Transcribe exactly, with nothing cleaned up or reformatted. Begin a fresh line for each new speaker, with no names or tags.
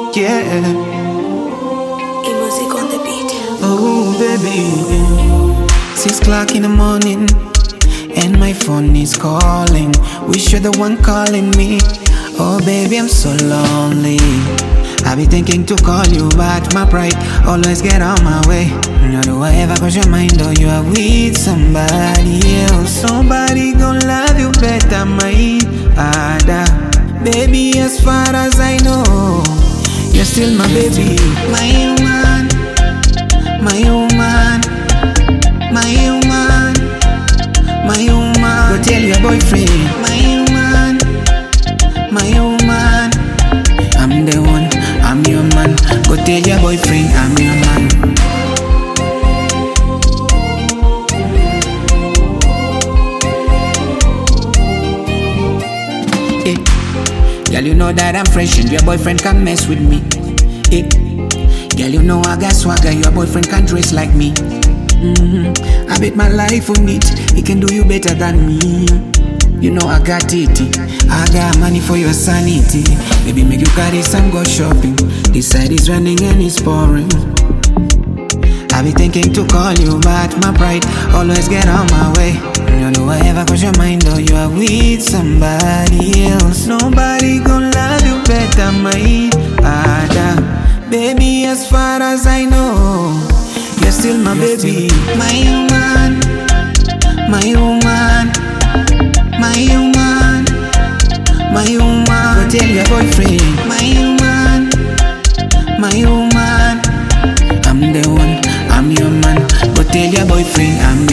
Yeah.
E-music on the beat.
Oh baby, six o'clock in the morning and my phone is calling. Wish you're the one calling me. Oh baby, I'm so lonely. I be thinking to call you, but my pride always get on my way. Nor do I ever cross your mind, or you are with somebody else. Nobody gon' love you better, my other. Baby, as far as I know, you're still my baby. My human, my human, my human, my human. Go tell your boyfriend. My human, my human, I'm the one, I'm your man. Go tell your boyfriend I'm your man. Hey, girl, you know that I'm fresh and your boyfriend can't mess with me. Hey, girl, you know I got swagger, your boyfriend can't dress like me. Mm-hmm. I bet my life on it, he can do you better than me. You know I got it, I got money for your sanity. Baby, make you carry some, go shopping. This side is running and it's pouring. I be thinking to call you, but my pride always get on my way. You know I ever cross your mind, or you are with somebody else. Nobody gon' love you better, my other. Baby, as far as I know, you're still my baby. My human, my human, my human, my human. Go tell your boyfriend. My human, my human, I'm the one, I'm your man. Go tell your boyfriend I'm